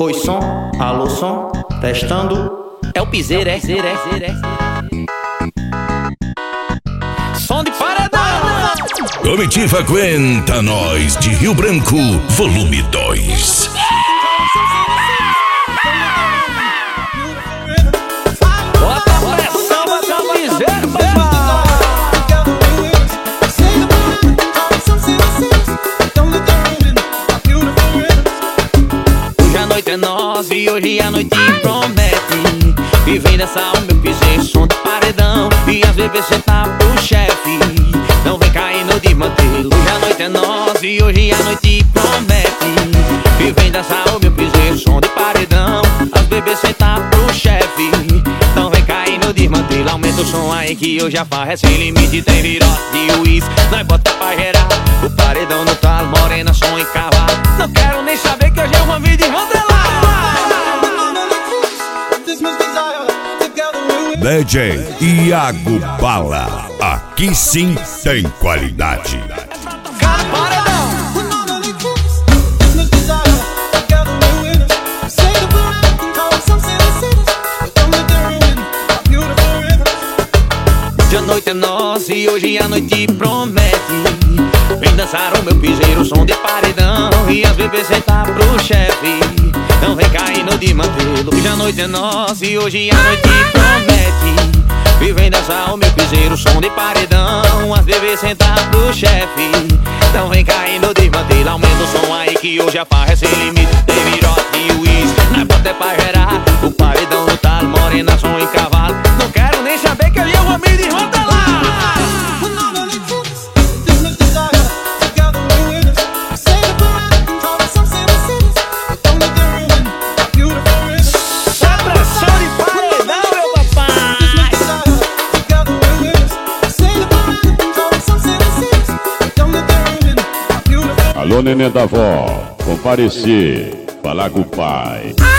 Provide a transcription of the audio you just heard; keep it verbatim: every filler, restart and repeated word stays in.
Oi, som, alô, som, testando. É o piseiro, é, piseiro, é, piseiro, é. Som de paredão. Comitiva Aguenta Nós de Rio Branco, volume dois. Bota a pressão, bota o piseiro, hoje a noite é nossa e hoje a noite promete. E vem dançar o meu piseiro, som de paredão. E às vezes cê tá pro chefe, não vem caindo de mantelo. Hoje a noite é nossa e hoje a noite promete. E vem dançar o meu piseiro, som de paredão. As bebês cê tá pro chefe, não vem caindo de mantelo. Aumenta o som aí que hoje a farra é sem limite. Tem virote de uísque, nós bota pra gerar. O paredão no talo, morena, som em cavalo. Não quero nem saber que hoje é uma vida de rodelar. D J Iago Bala, aqui sim tem qualidade. Cara, paredão. Hoje a noite é nossa e hoje a noite promete. Vem dançar o meu piseiro, som de paredão. E as bebês sentar pro chefe, não vem caindo de mantelo. Hoje a noite é nossa e hoje a noite promete. E vem dançar o meu piseiro, som de paredão. As bebês sentar pro chefe, não vem caindo de mantelo. Aumenta o som aí que hoje a farra é sem limite. Tem virote e uísque, nós bota é pra gerar. O paredão no talo, morena, som em cavalo. Não quero nem saber que eu vou me desmantelar. Alô, neném da vó, comparecer, falar com o pai.